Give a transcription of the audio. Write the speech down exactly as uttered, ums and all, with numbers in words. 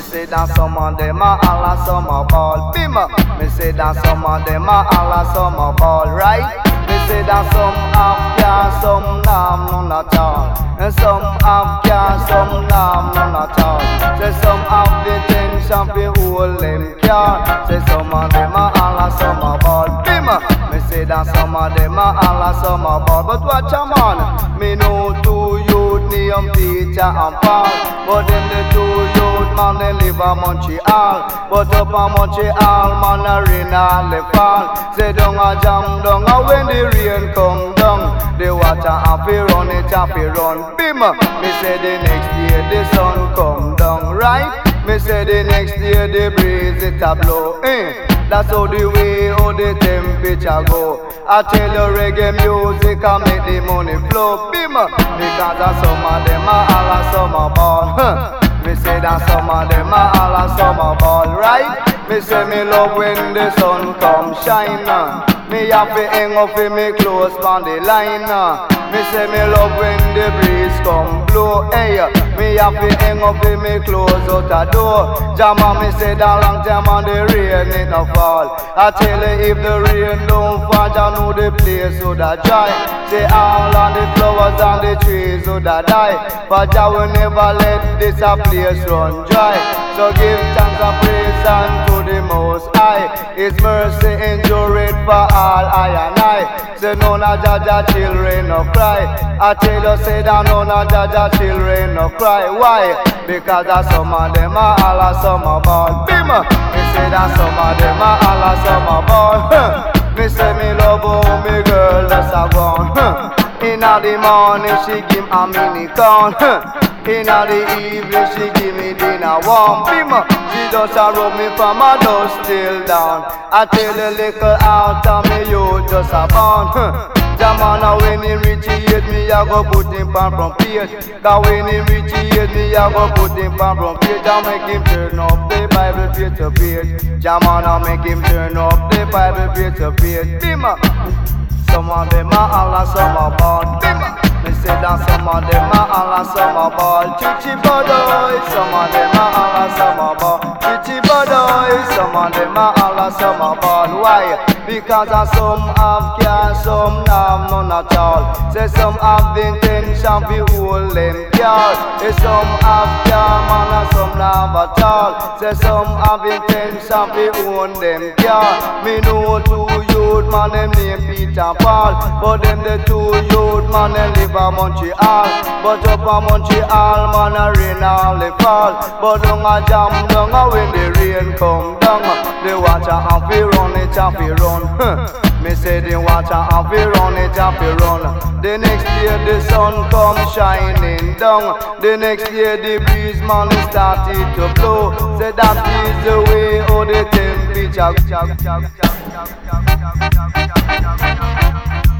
say that some of them a holla, some a ball. Bima. Me say that some of them a holla, some a ball, right? Me say that some have car, some nam none at all. And some have car, some nam none at all. Say some have the tension fi hold them car. Say some of them a holla, some a ball. Bima. Me say that some of them a holla, some a ball. But watch a man, me know two youth name Peter and Paul. But then the two youth man they live a Montreal. But up a Montreal man a rain all the fall. Say down a jam down a when the rain come down. The water have to run, it have to run. Bima. Me say the next year the sun come down, right? Me say the next year the breeze it a blow. Eh? That's how the way, how the temperature go. I tell you reggae music can make the money flow. Bima. Because of some of them a holla, some a ball. Huh. Me say that some of them a holla, some a ball, right? Me say me love when the sun come shine. Uh. Me have to hang up in me clothes on the line. Uh. Me say me love when the breeze come blow. Hey, me have to hang up in me clothes out the door. Jama me say that long time on the rain it no fall. I tell you if the rain don't fall, I know the place would a dry. Say all on the flowers and the trees would a die. But I will never let this a place run dry. So give thanks and praise unto the Most High. His mercy endure it for all I and I. Say none of Jaja children no cry. I tell you say that none of Jaja children no cry. Why? Because that some of them a holla, some a ball. Bima. Me say that some of them a holla, some a ball. Me say me love how me girl that's a gone. Inna the morning she give a mini corn. Inna the evening she give me dinner warm. Bima. She just a rub me from my dust till down. I tell the little out of me you just a born. Jamana when he reach eight me I go put him on from page. Cause when he reach eight me I go put him on from page. I make him turn up the Bible page to page. Jamana make him turn up the Bible page to page. Bima. Some of them a holla, some a ball. Bima. Me say that some of them a holla, some a ball. Chichi bodoy. Some of them a holla, some a ball. Chichi bodoy. Some of them a holla, some a ball. Why? Because of some have car, some have none at all. Say some have the intention to hold them car. Say some have car man and some have at all. Say some have intention to own them car. Me know two youth man them name Peter Paul. But them the two youth man them live a Montreal. But up a Montreal man a rain all the fall. But down a jam down a when the rain come down. The water have to run, it have to run. Me say the water have to run, it have to run. The next year the sun come shining down. The next year the breeze man started to blow. Say that is the way how the temperature.